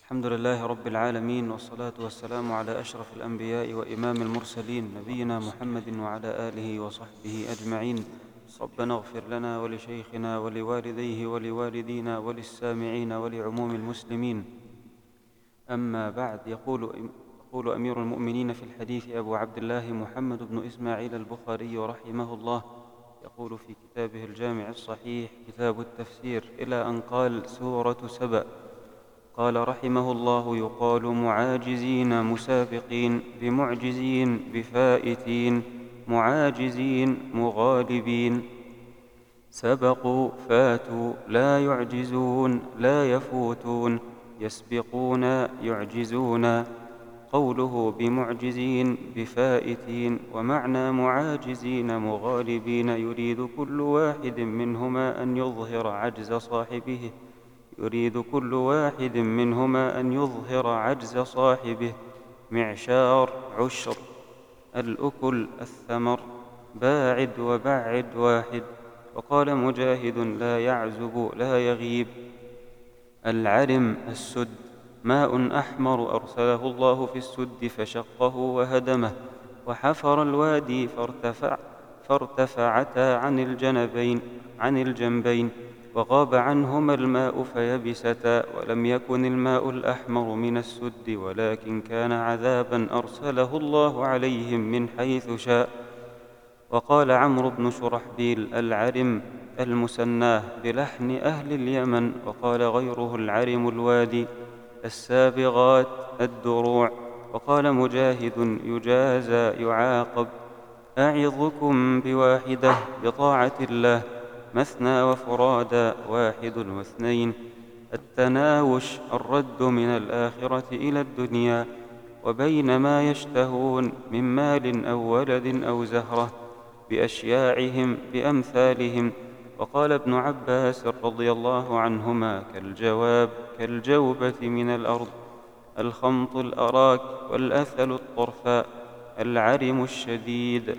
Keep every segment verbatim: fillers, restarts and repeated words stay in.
الحمد لله رب العالمين، والصلاة والسلام على أشرف الأنبياء وإمام المرسلين، نبينا محمد وعلى آله وصحبه أجمعين. ربنا اغفر لنا ولشيخنا ولوالديه ولوالدينا وللسامعين ولعموم المسلمين. أما بعد، يقول, يقول أمير المؤمنين في الحديث أبو عبد الله محمد بن إسماعيل البخاري رحمه الله، يقول في كتابه الجامع الصحيح كتاب التفسير إلى أن قال: سورة سبأ. قال رحمه الله: يقال معاجزين مسابقين، بمعجزين بفائتين، معاجزين مغالبين. سبقوا فاتوا، لا يعجزون لا يفوتون، يسبقون يعجزون. قوله بمعجزين بفائتين ومعنى معاجزين مغالبين يريد كل واحد منهما أن يظهر عجز صاحبه يريد كل واحد منهما أن يظهر عجز صاحبه. معشار عشر، الأكل الثمر، باعد وبعد واحد. وقال مجاهد: لا يعزب لا يغيب. العرم السد، ماء أحمر أرسله الله في السد فشقه وهدمه، وحفر الوادي فارتفع فارتفعتا عن الجنبين عن الجنبين وغاب عنهما الماء فيبستا. ولم يكن الماء الأحمر من السد، ولكن كان عذابا أرسله الله عليهم من حيث شاء. وقال عمرو بن شرحبيل: العرم المسناه بلحن أهل اليمن. وقال غيره: العرم الوادي. السابغات الدروع. وقال مجاهد: يجازى يعاقب. أعظكم بواحدة، بطاعة الله، مثنى وفرادا، واحد واثنين. التناوش، الرد من الآخرة إلى الدنيا، وبين ما يشتهون من مال أو ولد أو زهرة، بأشياعهم بأمثالهم. وقال ابن عباس رضي الله عنهما: كالجواب كالجوبة من الأرض، الخمط الأراك، والأثل الطرفاء، العرم الشديد.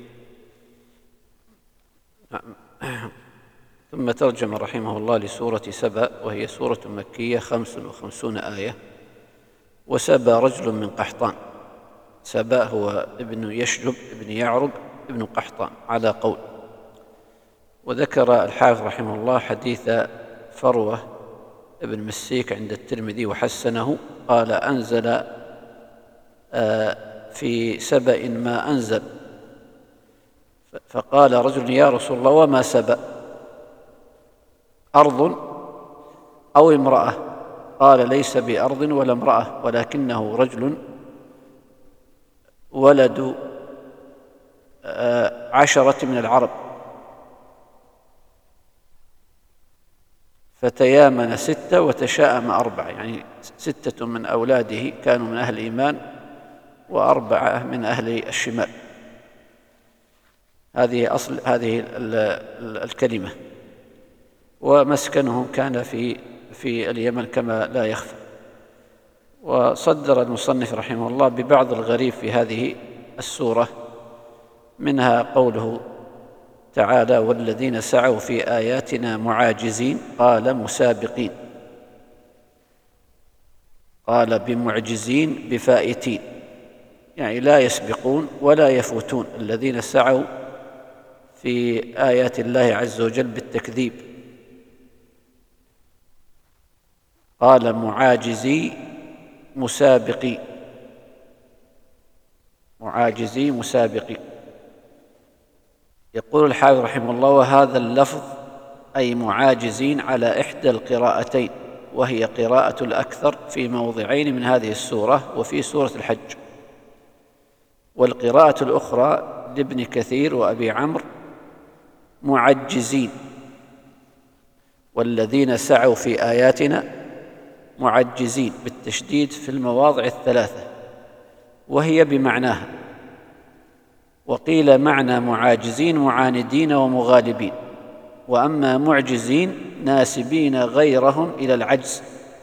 ثم ترجم رحمه الله لسورة سبأ، وهي سورة مكية خمس وخمسون آية. وسبأ رجل من قحطان. سبأ هو ابن يشجب ابن يعرب ابن قحطان على قول. وذكر الحافظ رحمه الله حديث فروة ابن مسيك عند الترمذي وحسنه، قال: أنزل في سبأ ما أنزل. فقال رجل: يا رسول الله، وما سبأ؟ أرض أو امرأة؟ قال: ليس بأرض ولا امرأة، ولكنه رجل ولد عشرة من العرب، فتيامن ستة وتشاءم أربعة، يعني ستة من أولاده كانوا من أهل الإيمان وأربعة من أهل الشمال. هذه أصل هذه الكلمة. ومسكنهم كان في في اليمن كما لا يخفى. وصدر المصنف رحمه الله ببعض الغريب في هذه السورة، منها قوله تعالى: والذين سعوا في آياتنا معاجزين، قال مسابقين، قال بمعجزين بفائتين، يعني لا يسبقون ولا يفوتون الذين سعوا في آيات الله عز وجل بالتكذيب. قال معاجزي مسابقي، معاجزي مسابقي. يقول الحافظ رحمه الله: وهذا اللفظ أي معاجزين على إحدى القراءتين، وهي قراءة الأكثر في موضعين من هذه السورة وفي سورة الحج. والقراءة الأخرى لابن كثير وأبي عمرو: معجزين. والذين سعوا في آياتنا معجزين، بالتشديد في المواضع الثلاثة، وهي بمعناها. وقيل معنى معاجزين معاندين ومغالبين، وأما معجزين ناسبين غيرهم إلى العجز.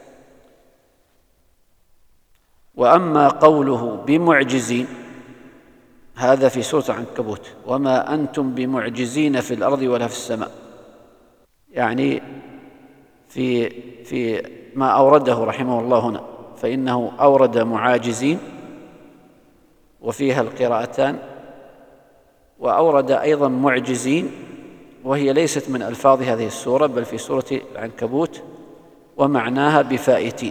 وأما قوله بمعجزين هذا في سورة العنكبوت: وما أنتم بمعجزين في الأرض ولا في السماء، يعني في في ما أورده رحمه الله هنا. فإنه أورد معاجزين وفيها القراءتان، وأورد أيضا معجزين وهي ليست من ألفاظ هذه السورة بل في سورة العنكبوت، ومعناها بفائتين.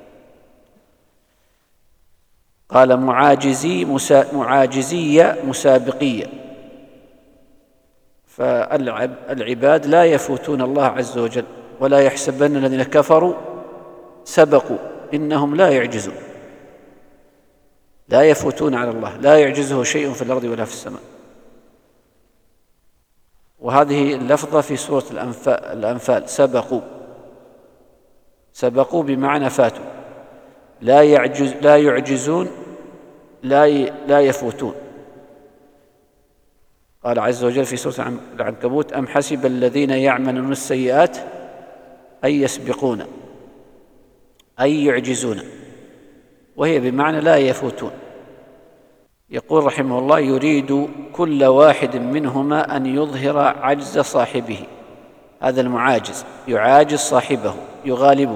قال معاجزي مسا معاجزية مسابقية، فالعباد لا يفوتون الله عز وجل، ولا يحسبن الذين كفروا سبقوا، إنهم لا يعجزون، لا يفوتون على الله، لا يعجزه شيء في الأرض ولا في السماء. وهذه اللفظة في سورة الأنفال، سبقوا، سبقوا بمعنى فاتوا، لا يعجز لا يعجزون، لا لا يفوتون. قال عز وجل في سورة العنكبوت: أم حسب الذين يعملون السيئات أن يسبقون، أي يعجزون، وهي بمعنى لا يفوتون. يقول رحمه الله: يريد كل واحد منهما أن يظهر عجز صاحبه، هذا المعاجز يعاجز صاحبه يغالبه.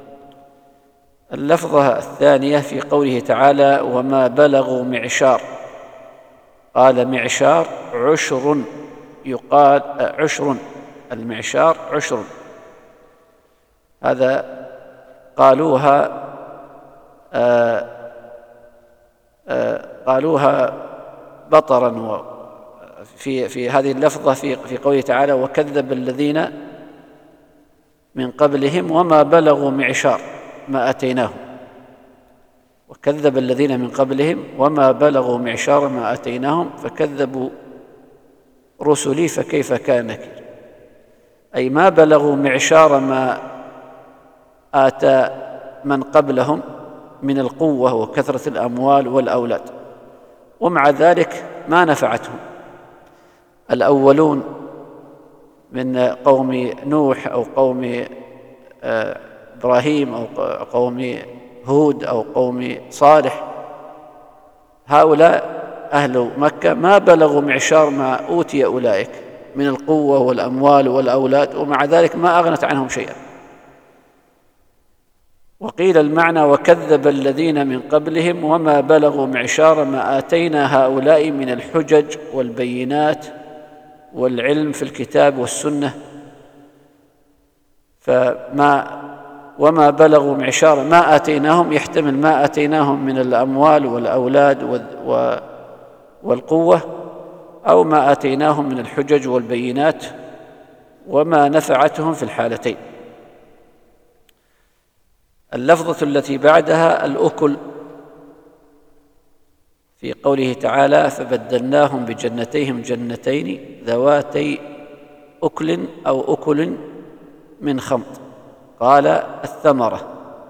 اللفظة الثانية في قوله تعالى: وما بلغوا معشار، قال معشار عشر، يقال عشر، المعشار عشر، هذا قالوها آآ آآ قالوها بطرا في في هذه اللفظة في في قوله تعالى: وكذب الذين من قبلهم وما بلغوا معشار ما أتيناهم، وكذب الذين من قبلهم وما بلغوا معشار ما أتيناهم فكذبوا رسلي فكيف كان نكير، أي ما بلغوا معشار ما آتى من قبلهم من القوة وكثرة الأموال والأولاد، ومع ذلك ما نفعتهم. الأولون من قوم نوح أو قوم إبراهيم أو قوم هود أو قوم صالح، هؤلاء أهل مكة ما بلغوا معشار ما أوتي أولئك من القوة والأموال والأولاد، ومع ذلك ما أغنت عنهم شيئا. وقيل المعنى: وكذب الذين من قبلهم وما بلغوا معشار ما آتينا هؤلاء من الحجج والبينات والعلم في الكتاب والسنة، فما وما بلغوا معشار ما آتيناهم يحتمل ما آتيناهم من الأموال والأولاد والقوة، أو ما آتيناهم من الحجج والبينات وما نفعتهم في الحالتين. اللفظة التي بعدها الأكل، في قوله تعالى: فبدلناهم بجنتيهم جنتين ذواتي أكل أو أكل من خمط، قال الثمرة.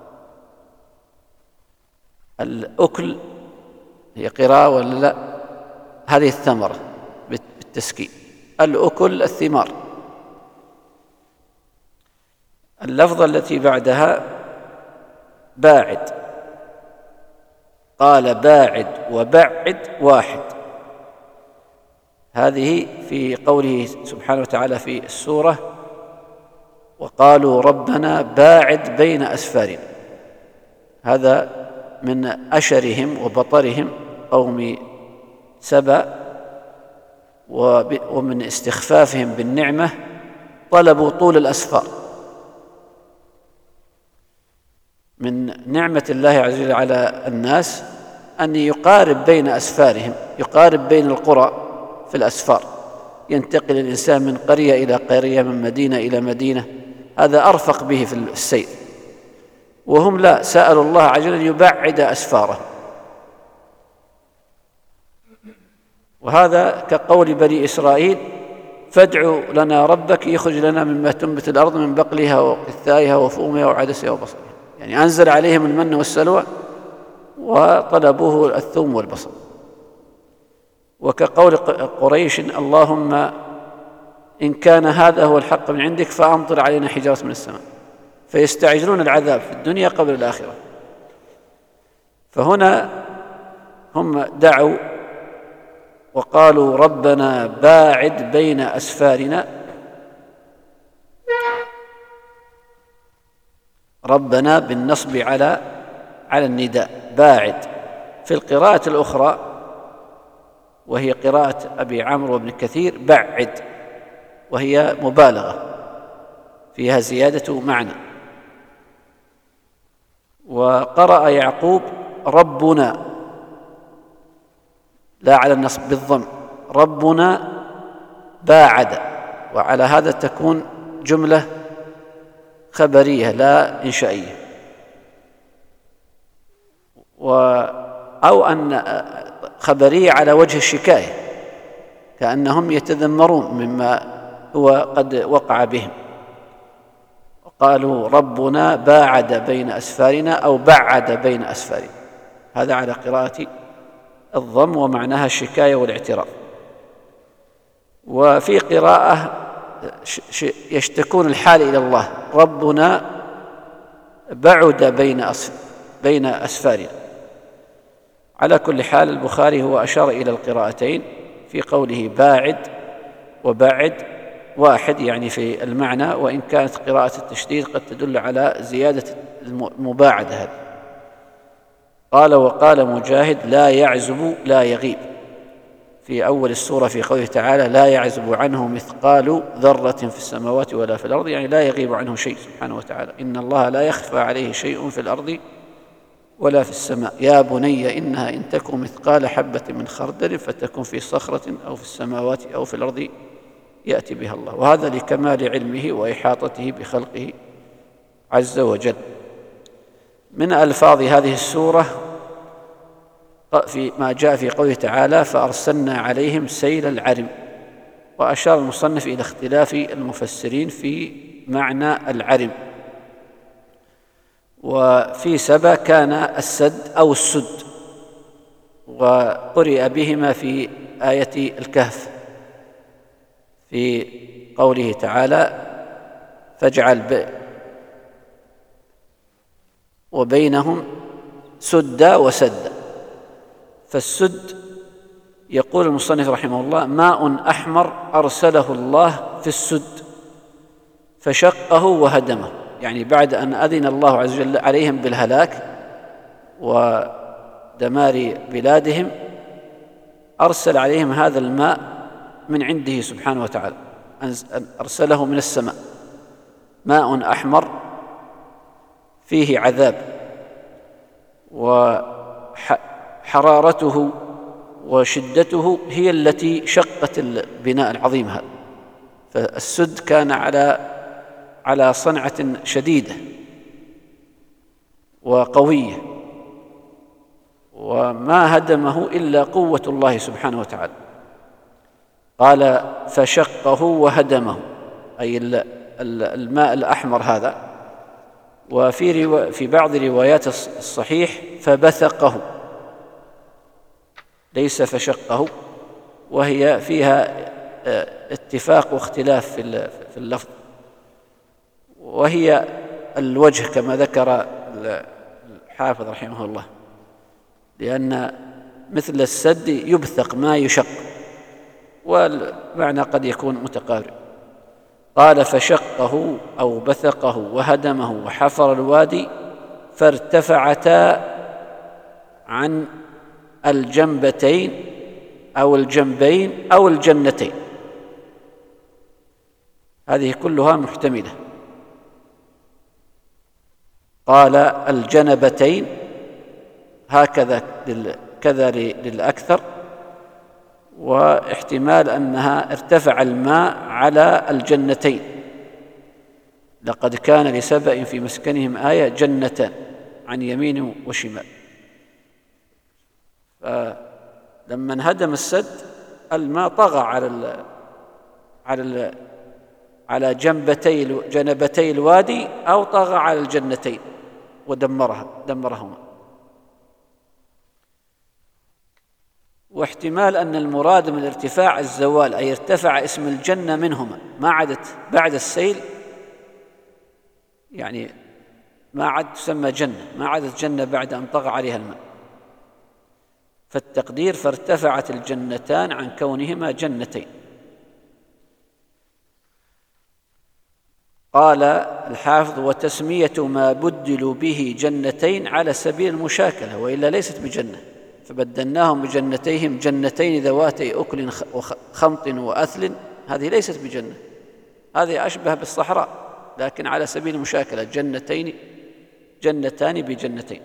الأكل هي قراءة ولا لا؟ هذه الثمرة بالتسكين، الأكل الثمار. اللفظة التي بعدها باعد، قال باعد وبعد واحد، هذه في قوله سبحانه وتعالى في السورة: وقالوا ربنا باعد بين أسفارنا، هذا من أشرهم وبطرهم قوم سبأ، ومن استخفافهم بالنعمة طلبوا طول الأسفار. من نعمة الله عز وجل على الناس أن يقارب بين أسفارهم، يقارب بين القرى في الأسفار، ينتقل الإنسان من قرية إلى قرية، من مدينة إلى مدينة، هذا أرفق به في السير. وهم لا، سألوا الله عز وجل أن يبعد أسفارهم، وهذا كقول بني إسرائيل: فادعوا لنا ربك يخرج لنا مما تنبت الأرض من بقلها وقثائها وفومها وعدسها وبصلها، يعني أنزل عليهم المن والسلوى وطلبوه الثوم والبصل. وكقول قريش: اللهم إن كان هذا هو الحق من عندك فأمطر علينا حجارة من السماء، فيستعجلون العذاب في الدنيا قبل الآخرة. فهنا هم دعوا وقالوا ربنا باعد بين أسفارنا، ربنا بالنصب على على النداء باعد. في القراءة الأخرى وهي قراءة أبي عمرو وابن كثير بعد، وهي مبالغة فيها زيادة معنى. وقرأ يعقوب ربنا لا على النصب بالضم، ربنا باعد، وعلى هذا تكون جملة خبرية لا إنشائية. أو أن خبرية على وجه الشكاية، كأنهم يتذمرون مما هو قد وقع بهم، قالوا ربنا باعد بين أسفارنا أو بعد بين أسفارنا. هذا على قراءة الضم ومعناها الشكاية والاعتراف. وفي قراءة يشتكون الحال إلى الله، ربنا بعد بين بين أسفارنا. على كل حال البخاري هو أشار إلى القراءتين في قوله باعد وبعد واحد، يعني في المعنى، وإن كانت قراءة التشديد قد تدل على زيادة المباعدة هذه. قال وقال مجاهد لا يعزب لا يغيب في أول السورة في قوله تعالى لا يعزب عنه مثقال ذرة في السماوات ولا في الأرض، يعني لا يغيب عنه شيء سبحانه وتعالى. إن الله لا يخفى عليه شيء في الأرض ولا في السماء. يا بني إنها إن تكن مثقال حبة من خردل فتكن في صخرة أو في السماوات أو في الأرض يأتي بها الله. وهذا لكمال علمه وإحاطته بخلقه عز وجل. من ألفاظ هذه السورة في ما جاء في قوله تعالى فأرسلنا عليهم سيل العرم. وأشار المصنف إلى اختلاف المفسرين في معنى العرم. وفي سبأ كان السد أو السد، وقرئ بهما في آية الكهف في قوله تعالى فاجعل وبينهم سدا وسدا. فالسد يقول المصنف رحمه الله ماء أحمر أرسله الله في السد فشقه وهدمه، يعني بعد أن أذن الله عز وجل عليهم بالهلاك ودمار بلادهم أرسل عليهم هذا الماء من عنده سبحانه وتعالى، أرسله من السماء، ماء أحمر فيه عذاب وحرارته وشدته هي التي شقت البناء العظيم هذا. فالسد كان على على صنعة شديدة وقوية، وما هدمه إلا قوة الله سبحانه وتعالى. قال فشقه وهدمه، أي الماء الأحمر هذا. وفي روا... في بعض روايات الصحيح فبثقه، ليس فشقه، وهي فيها اتفاق واختلاف في اللفظ، وهي الوجه كما ذكر الحافظ رحمه الله، لأن مثل السد يبثق ما يشق، والمعنى قد يكون متقارب. قال فشقه أو بثقه وهدمه وحفر الوادي فارتفعتا عن الجنبتين أو الجنبين أو الجنتين، هذه كلها محتملة. قال الجنبتين هكذا كذا للأكثر، واحتمال أنها ارتفع الماء على الجنتين. لقد كان لسبأ في مسكنهم آية جنتان عن يمين وشمال. فلما انهدم السد الماء طغى على ال على ال على جنبتي جنبتي الوادي أو طغى على الجنتين ودمرها دمرهما. واحتمال أن المراد من الارتفاع الزوال، أي ارتفع اسم الجنة منهما، ما عادت بعد السيل، يعني ما عاد تسمى جنة، ما عادت جنة بعد أن طغى عليها الماء. فالتقدير فارتفعت الجنتان عن كونهما جنتين. قال الحافظ: وتسمية ما بدلوا به جنتين على سبيل المشاكلة، وإلا ليست بجنة، فبدلناهم بجنتيهم جنتين ذواتي أكل خمط وأثل، هذه ليست بجنة، هذه أشبه بالصحراء، لكن على سبيل المشاكلة، جنتين جنتان بجنتين.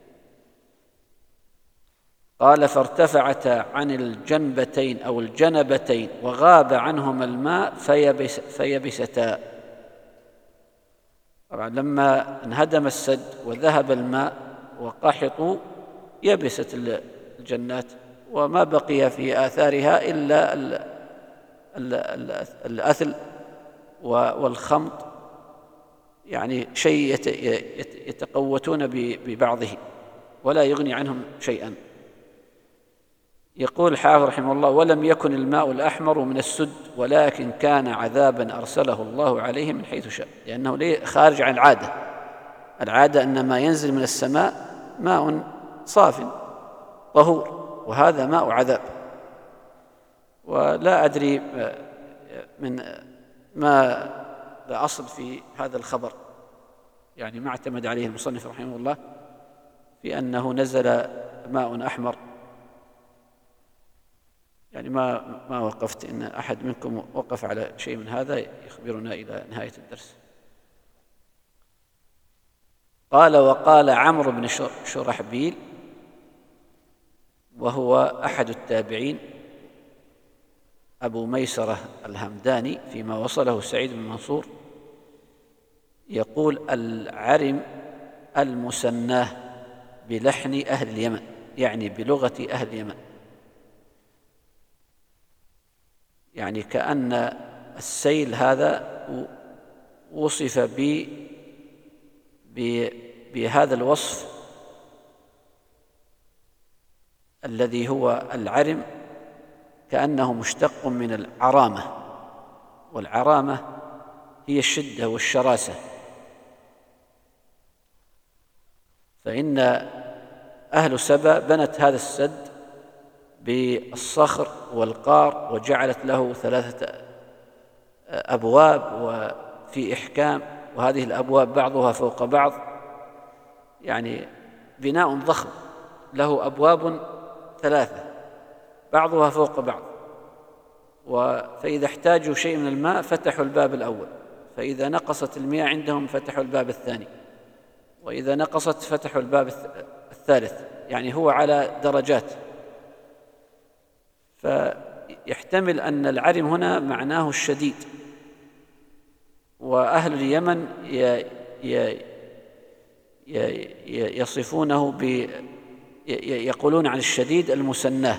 قال: فارتفعتا عن الجنبتين أو الجنبتين وغاب عنهما الماء فيبس فيبستا. طبعا لما انهدم السد وذهب الماء وقحطوا يبست الجنات، وما بقي في آثارها إلا الأثل والخمط، يعني شيء يتقوتون ببعضه ولا يغني عنهم شيئا. يقول الحافظ رحمه الله: ولم يكن الماء الأحمر من السد، ولكن كان عذابا أرسله الله عليه من حيث شاء، لأنه خارج عن العادة. العادة أن ما ينزل من السماء ماء صاف طهور، وهذا ماء عذاب. ولا أدري من ما لا أصل في هذا الخبر، يعني ما اعتمد عليه المصنف رحمه الله في أنه نزل ماء أحمر، يعني ما ما وقفت إن أحد منكم وقف على شيء من هذا يخبرنا إلى نهاية الدرس. قال: وقال عمرو بن شرحبيل، وهو أحد التابعين، أبو ميسرة الهمداني، فيما وصله سعيد بن منصور، يقول: العرم المسناه بلحن أهل اليمن، يعني بلغة أهل اليمن، يعني كأن السيل هذا وصف ب بهذا الوصف الذي هو العرم، كأنه مشتق من العرامة، والعرامة هي الشدة والشراسة. فإن أهل سبأ بنت هذا السد بالصخر والقار، وجعلت له ثلاثة أبواب وفي إحكام، وهذه الأبواب بعضها فوق بعض، يعني بناء ضخم له أبواب ثلاثة بعضها فوق بعض. فإذا احتاجوا شيء من الماء فتحوا الباب الأول، فإذا نقصت المياه عندهم فتحوا الباب الثاني، وإذا نقصت فتحوا الباب الثالث، يعني هو على درجات. فيحتمل أن العرم هنا معناه الشديد، وأهل اليمن يصفونه ب يقولون عن الشديد المسناه.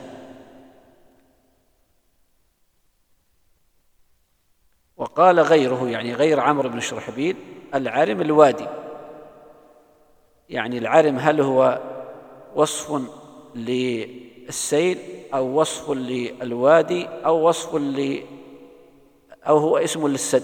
وقال غيره، يعني غير عمرو بن شرحبيل: العرم الوادي، يعني العرم هل هو وصف للسيل أو وصف للوادي أو وصف ل أو هو اسم للسد.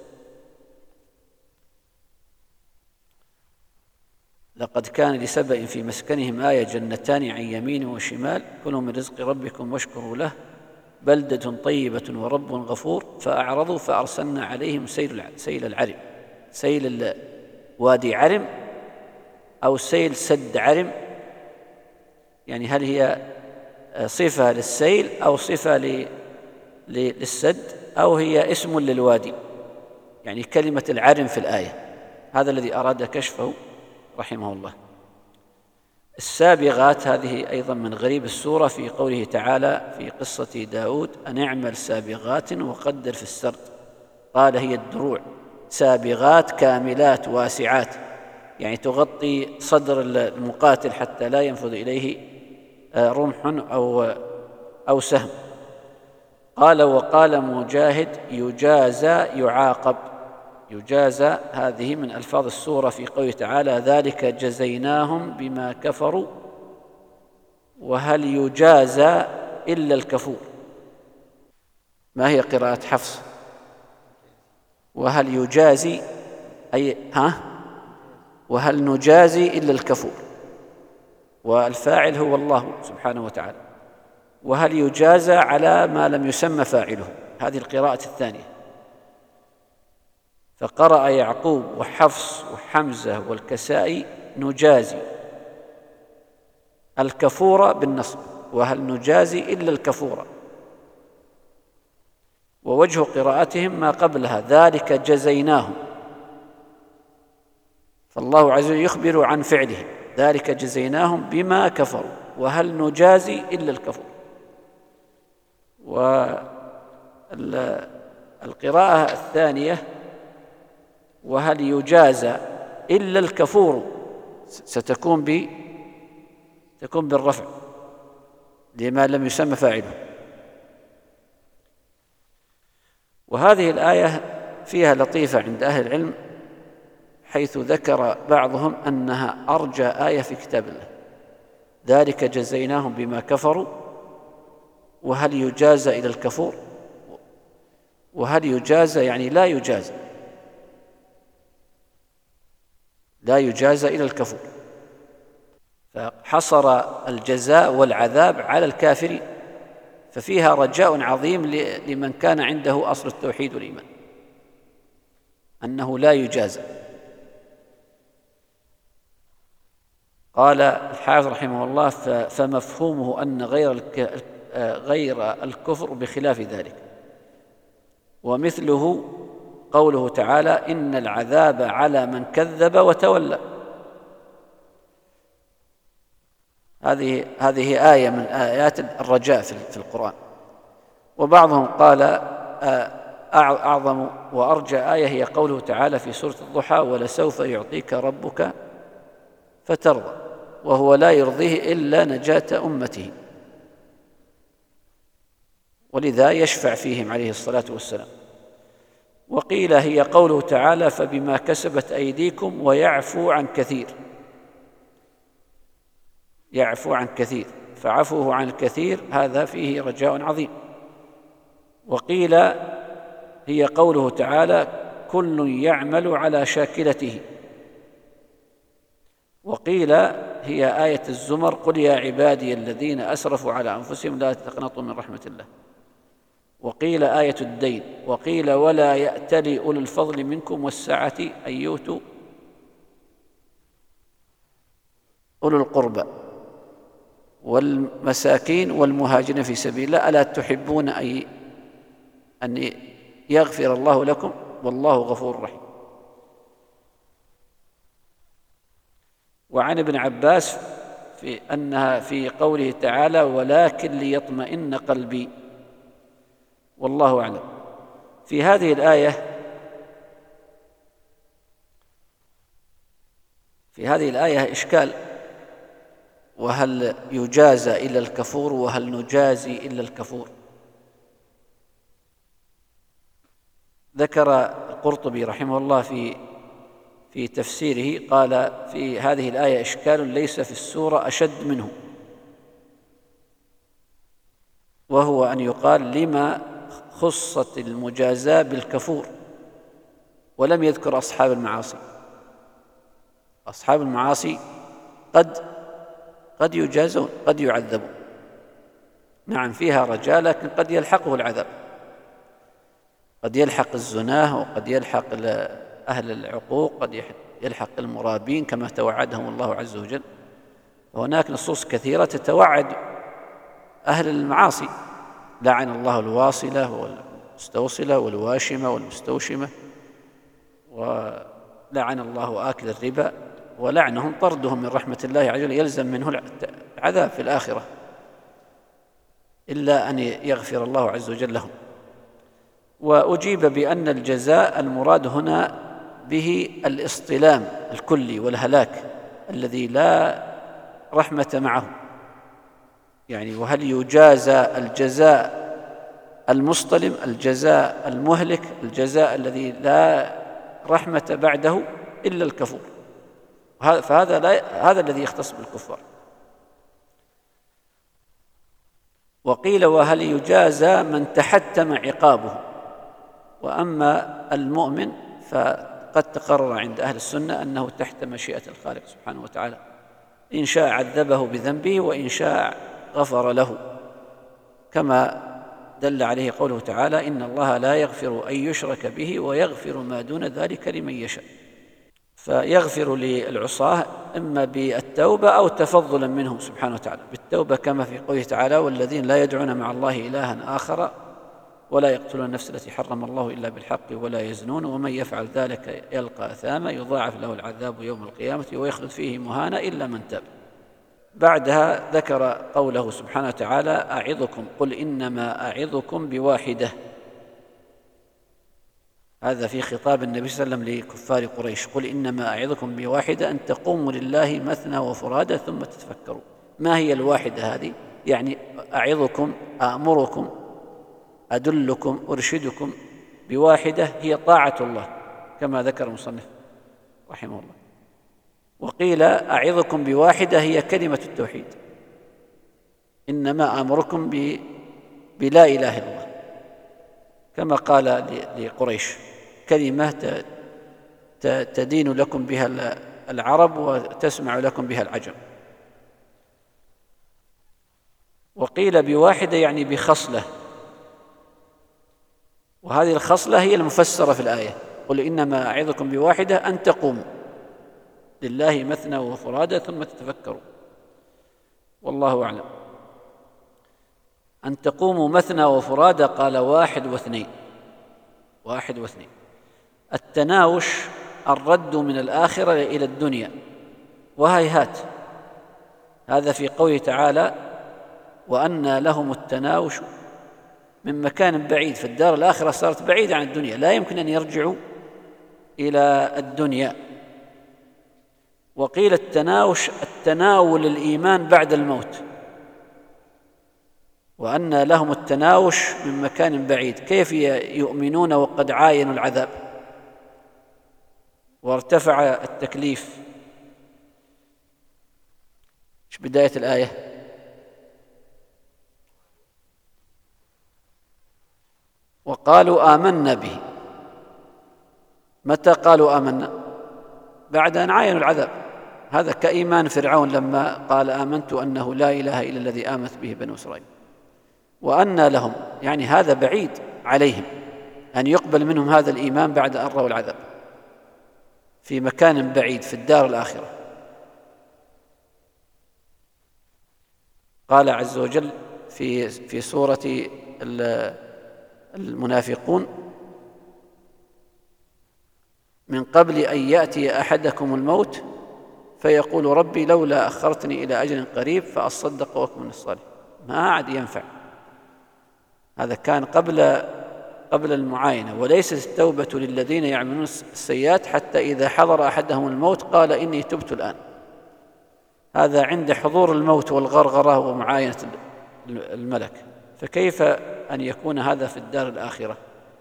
لقد كان لسبأ في مسكنهم آية جنتان عن يمين وشمال كلوا من رزق ربكم واشكروا له بلدة طيبة ورب غفور فأعرضوا فأرسلنا عليهم سيل العرم. سيل وادي عرم أو سيل سد عرم، يعني هل هي صفة للسيل أو صفة للسد أو هي اسم للوادي؟ يعني كلمة العرم في الآية، هذا الذي أراد كشفه رحمه الله. السابغات هذه أيضا من غريب السورة، في قوله تعالى في قصة داود: أن اعمل سابغات وقدر في السرد، قال هي الدروع، سابغات كاملات واسعات، يعني تغطي صدر المقاتل حتى لا ينفذ إليه رمح أو أو سهم. قال: وقال مجاهد: يجازى يعاقب. يجازى هذه من ألفاظ السورة في قوله تعالى: ذلك جزيناهم بما كفروا وهل يجازى إلا الكفور. ما هي قراءة حفص؟ وهل يجازي أي ها وهل نجازي إلا الكفور، والفاعل هو الله سبحانه وتعالى، وهل يجازى على ما لم يسمى فاعله، هذه القراءة الثانية. فقرأ يعقوب وحفص وحمزة والكسائي نجازي الكفور بالنصب، وهل نجازي إلا الكفور. ووجه قراءتهم ما قبلها ذلك جزيناهم، فالله عز وجل يخبر عن فعلهم ذلك جزيناهم بما كفروا، وهل نجازي إلا الكفور. والقراءة الثانية وهل يجازى إلا الكفور ستكون ب تكون بالرفع لما لم يسمى فاعله. وهذه الآية فيها لطيفة عند أهل العلم، حيث ذكر بعضهم أنها أرجى آية في كتاب الله، ذلك جزيناهم بما كفروا، وهل يجازى إلى الكفور، وهل يجازى يعني لا يجازى لا يجازى إلى الكفور، فحصر الجزاء والعذاب على الكافرين، ففيها رجاء عظيم لمن كان عنده أصل التوحيد والإيمان أنه لا يجازى. قال الحافظ رحمه الله فمفهومه أن غير غير الكفر بخلاف ذلك، ومثله قوله تعالى إن العذاب على من كذب وتولى. هذه هذه آية من آيات الرجاء في القرآن. وبعضهم قال أعظم وأرجى آية هي قوله تعالى في سورة الضحى ولسوف يعطيك ربك فترضى، وهو لا يرضيه إلا نجاة أمته، ولذا يشفع فيهم عليه الصلاة والسلام. وقيل هي قوله تعالى فبما كسبت أيديكم ويعفو عن كثير، يعفو عن كثير، فعفوه عن الكثير هذا فيه رجاء عظيم. وقيل هي قوله تعالى كل يعمل على شاكلته. وقيل هي آية الزمر قل يا عبادي الذين أسرفوا على أنفسهم لا تقنطوا من رحمة الله. وقيل آية الدين. وقيل ولا يأتل أولي الفضل منكم والسعة أن يؤتوا أولو القربى والمساكين والمهاجرين في سبيل الله ألا تحبون أن يغفر الله لكم والله غفور رحيم. وعن ابن عباس في أنها في قوله تعالى ولكن ليطمئن قلبي، والله أعلم. في هذه الآية في هذه الآية إشكال، وهل يجازى إلا الكفور وهل نجازي إلا الكفور؟ ذكر القرطبي رحمه الله في في تفسيره قال في هذه الآية إشكال ليس في السورة أشد منه، وهو أن يقال لما خصت المجازاة بالكفور ولم يذكر أصحاب المعاصي. أصحاب المعاصي قد قد يجازون قد يعذبون، نعم فيها رجاء لكن قد يلحقه العذاب، قد يلحق الزناه وقد يلحق أهل العقوق، قد يلحق المرابين كما توعدهم الله عز وجل. وهناك نصوص كثيرة تتوعد أهل المعاصي، لعن الله الواصلة والمستوصلة والواشمة والمستوشمة، ولعن الله آكل الربا، ولعنهم طردهم من رحمة الله عز وجل يلزم منه العذاب في الآخرة إلا أن يغفر الله عز وجل لهم. وأجيب بأن الجزاء المراد هنا به الاصطلام الكلي والهلاك الذي لا رحمة معه، يعني وهل يجازى الجزاء المصطلم، الجزاء المهلك، الجزاء الذي لا رحمة بعده إلا الكفور، فهذا لا هذا الذي يختص بالكفار. وقيل وهل يجازى من تحتم عقابه، وأما المؤمن فقد تقرر عند أهل السنة أنه تحت مشيئة الخالق سبحانه وتعالى، إن شاء عذبه بذنبه وإن شاء غفر له، كما دل عليه قوله تعالى: إن الله لا يغفر أن يشرك به ويغفر ما دون ذلك لمن يشاء. فيغفر للعصاة إما بالتوبة أو تفضلا منه سبحانه وتعالى بالتوبة، كما في قوله تعالى: والذين لا يدعون مع الله إلها آخر ولا يقتلون النفس التي حرم الله إلا بالحق ولا يزنون ومن يفعل ذلك يلقى أثاما يضاعف له العذاب يوم القيامة ويخلد فيه مهانا إلا من تاب. بعدها ذكر قوله سبحانه وتعالى: أعظكم قل إنما أعظكم بواحدة. هذا في خطاب النبي صلى الله عليه وسلم لكفار قريش: قل إنما أعظكم بواحدة أن تقوموا لله مثنى وفرادى ثم تتفكروا. ما هي الواحدة هذه؟ يعني أعظكم، أأمركم، أدلكم، أرشدكم بواحدة هي طاعة الله كما ذكر المصنف رحمه الله. وقيل أعظكم بواحدة هي كلمة التوحيد: إنما أمركم بلا إله إلا الله، كما قال لقريش: كلمة تدين لكم بها العرب وتسمع لكم بها العجم. وقيل بواحدة يعني بخصلة، وهذه الخصلة هي المفسرة في الآية: قل إنما أعظكم بواحدة أن تقوموا لله مثنى وفرادى ثم تتفكروا. والله أعلم. أن تقوموا مثنى وفرادى، قال واحد واثنين، واحد واثنين. التناوش الرد من الآخرة إلى الدنيا، وهيهات. هذا في قوله تعالى: وأنى لهم التناوش من مكان بعيد. في الدار الآخرة صارت بعيدة عن الدنيا، لا يمكن أن يرجعوا إلى الدنيا. وقيل التناوش التناول الإيمان بعد الموت، وأن لهم التناوش من مكان بعيد. كيف يؤمنون وقد عاينوا العذاب وارتفع التكليف؟ ايش بداية الآية؟ وقالوا آمنا به. متى قالوا آمنا؟ بعد أن عاينوا العذاب. هذا كإيمان فرعون لما قال: آمنت أنه لا إله إلا الذي آمنت به بنو إسرائيل. وأنى لهم يعني هذا بعيد عليهم أن يقبل منهم هذا الإيمان بعد أن رأوا العذاب، في مكان بعيد في الدار الآخرة. قال عز وجل في في سورة المنافقون: من قبل أن يأتي أحدكم الموت فيقول ربي لولا أخرتني إلى أجل قريب فأصدق وأكون من الصالحين. ما عاد ينفع. هذا كان قبل قبل المعاينة. وليست التوبة للذين يعملون السيئات حتى إذا حضر أحدهم الموت قال إني تبت الآن. هذا عند حضور الموت والغرغرة ومعاينة الملك، فكيف أن يكون هذا في الدار الآخرة؟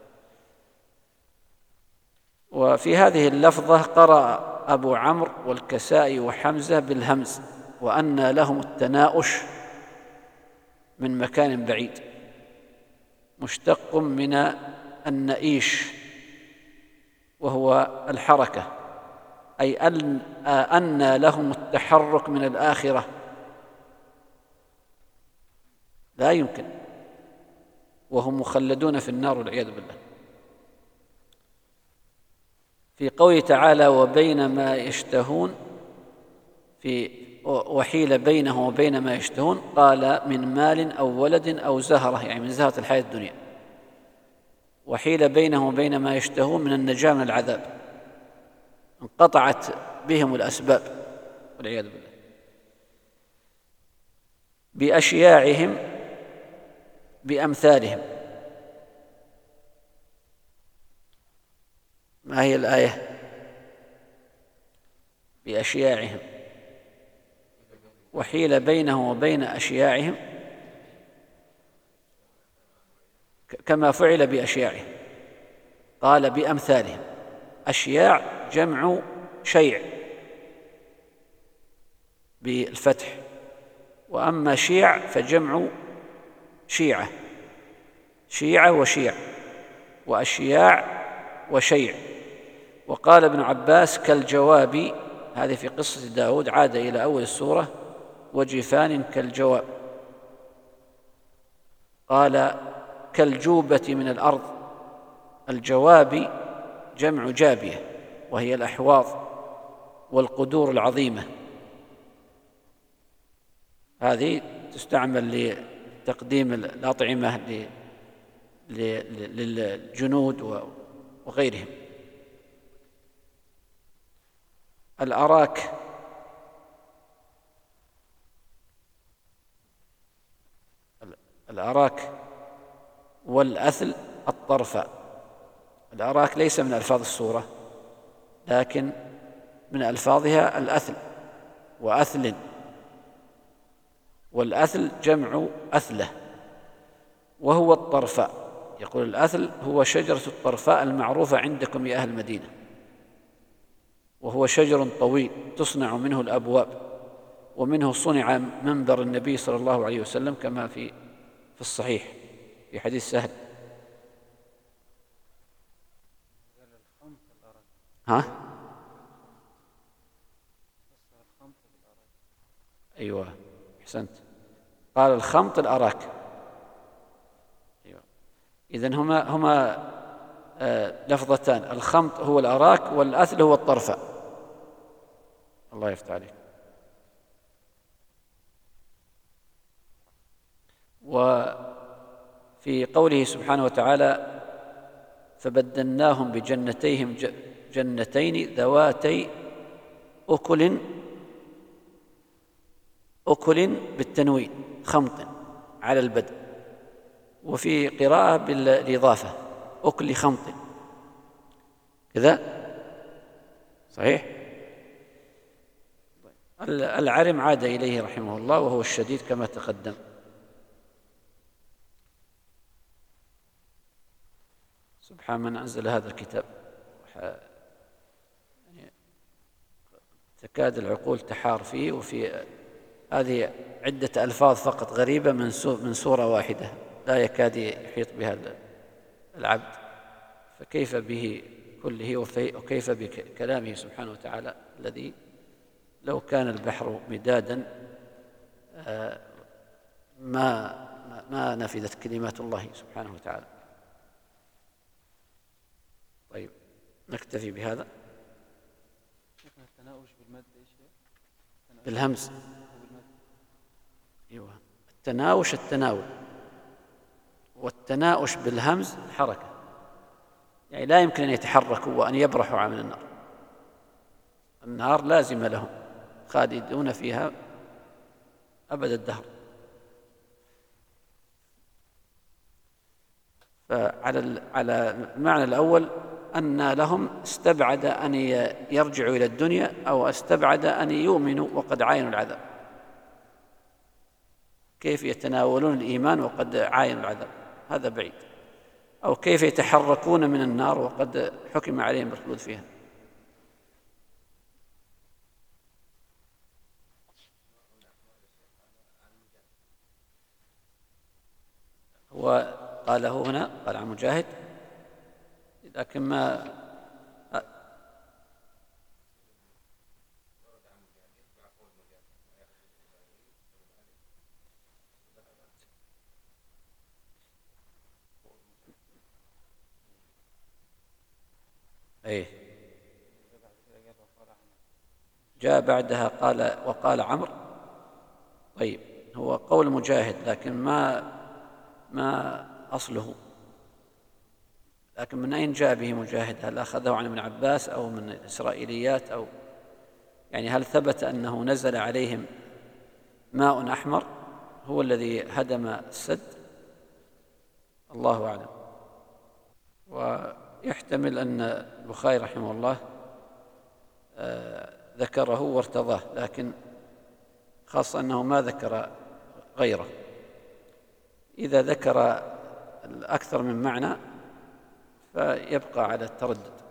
وفي هذه اللفظة قرأ أبو عمرو والكسائي وحمزة بالهمز: وأن لهم التناؤش من مكان بعيد، مشتق من النئيش وهو الحركة، أي أن, أن لهم التحرك من الآخرة. لا يمكن، وهم مخلدون في النار والعياذ بالله. في قوله تعالى: وبين ما يشتهون، في وحيل بينه وبين ما يشتهون، قال: من مال أو ولد أو زهرة، يعني من زهرة الحياة الدنيا. وحيل بينه وبين ما يشتهون من النجاة من العذاب، انقطعت بهم الأسباب والعياذ بالله. بأشياعهم بأمثالهم. ما هي الآية؟ بأشياعهم. وحيل بينه وبين أشياعهم كما فعل بأشياعهم. قال بأمثالهم. أشياع جمع شيع بالفتح، وأما شيع فجمع شيعة، شيعة وشيع، وأشياع وشيع. وقال ابن عباس: كالجواب. هذه في قصة داود، عاد إلى أول السورة: وجفان كالجواب. قال كالجوبة من الأرض. الجوابي جمع جابية، وهي الأحواض والقدور العظيمة، هذه تستعمل لتقديم الأطعمة للجنود وغيرهم. الأراك الأراك والأثل الطرفاء. الأراك ليس من ألفاظ السورة، لكن من ألفاظها الأثل وأثل، والأثل جمع أثلة، وهو الطرفاء. يقول الأثل هو شجرة الطرفاء المعروفة عندكم يا أهل المدينة، وهو شجر طويل تصنع منه الأبواب، ومنه صنع منبر النبي صلى الله عليه وسلم كما في في الصحيح في حديث سهل. ها؟ أيوة أحسنت، قال الخمط الأراك. أيوة. إذن هما هما آه لفظتان، الخمط هو الأراك والأثل هو الطرفاء. الله يفتح عليك. وفي قوله سبحانه وتعالى فبدلناهم بجنتيهم جنتين ذواتي أكل أكل بالتنوين خمط على البدء، وفي قراءة بالإضافة أكل خمط كذا صحيح. العرم عاد إليه رحمه الله وهو الشديد كما تقدم. سبحان من أنزل هذا الكتاب، يعني تكاد العقول تحار فيه، وفي هذه عدة ألفاظ فقط غريبة من من سورة واحدة لا يكاد يحيط بها العبد، فكيف به كله وكيف بكلامه سبحانه وتعالى الذي لو كان البحر مدادا ما ما نفذت كلمات الله سبحانه وتعالى. طيب نكتفي بهذا. بالهمز. ايوه التناوش التناول، والتناوش بالهمز الحركة، يعني لا يمكن أن يتحركوا وأن يبرحوا عن النار. النار لازمة لهم خالدون فيها أبد الدهر. فعلى على المعنى الأول أن لهم استبعد أن يرجعوا إلى الدنيا، أو استبعد أن يؤمنوا وقد عاينوا العذاب. كيف يتناولون الإيمان وقد عاينوا العذاب؟ هذا بعيد. أو كيف يتحركون من النار وقد حكم عليهم بالخلود فيها. هو قاله هنا، قال عن مجاهد، لكن ما ايه جاء بعدها قال وقال عمرو. طيب هو قول مجاهد، لكن ما ما أصله، لكن من أين جاء به مجاهد؟ هل أخذه عن ابن عباس أو من الإسرائيليات، أو يعني هل ثبت أنه نزل عليهم ماء أحمر هو الذي هدم السد؟ الله أعلم. ويحتمل أن البخاري رحمه الله ذكره وارتضاه، لكن خاصة أنه ما ذكر غيره. إذا ذكر الأكثر من معنى فيبقى على التردد.